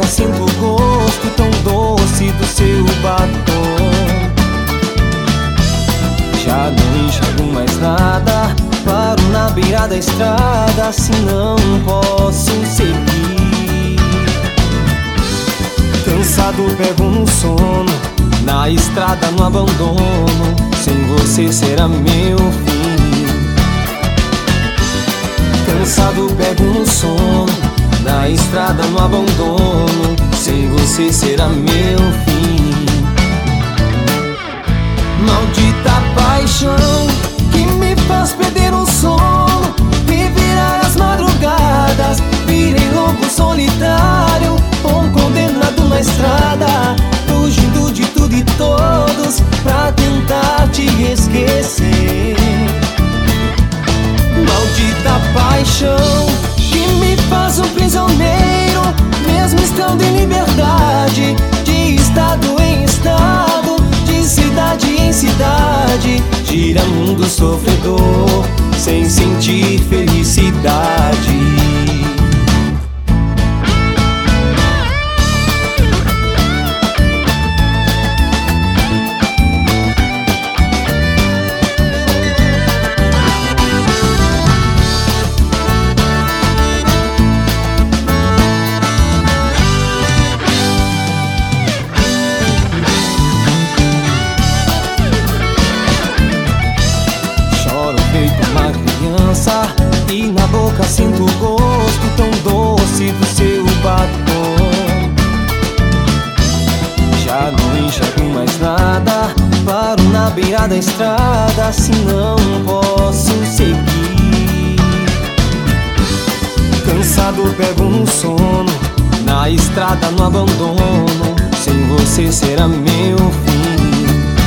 boca sinto o gosto tão doce do seu batom. Já não enxergo mais nada, paro na beira da estrada, assim não posso seguir. Cansado pego no sono, na estrada no abandono, sem você será meu fim. Cansado pego no sono, na estrada no abandono, sem você será meu fim. Maldita paixão que me faz perder o sono e virar as madrugadas. Virei lobo solitário, um condenado na estrada, fugindo de tudo e todos pra tentar te esquecer. Maldita paixão que me faz um prisioneiro, mesmo estando em liberdade, de estado em estado, de cidade em cidade, gira mundo sofredor, sem sentir felicidade. E na boca sinto o gosto tão doce do seu batom. Já não enxergo mais nada, paro na beira da estrada, assim não posso seguir. Cansado pego no sono, na estrada no abandono, sem você será meu fim.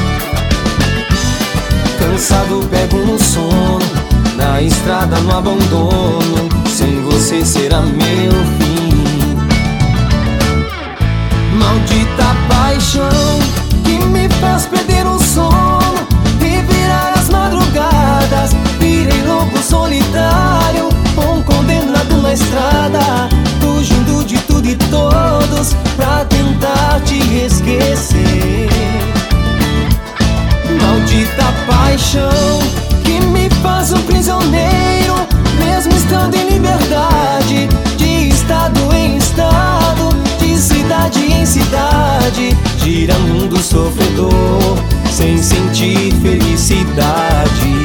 Cansado pego no sono, na estrada no abandono, sem você será meu fim. Maldita paixão que me faz perder o sono e virar as madrugadas. Virei lobo solitário, um condenado na estrada, fugindo de tudo e todos pra tentar te esquecer. Maldita paixão que me faz um prisioneiro, mesmo estando em liberdade, de estado em estado, de cidade em cidade, gira mundo sofredor, sem sentir felicidade.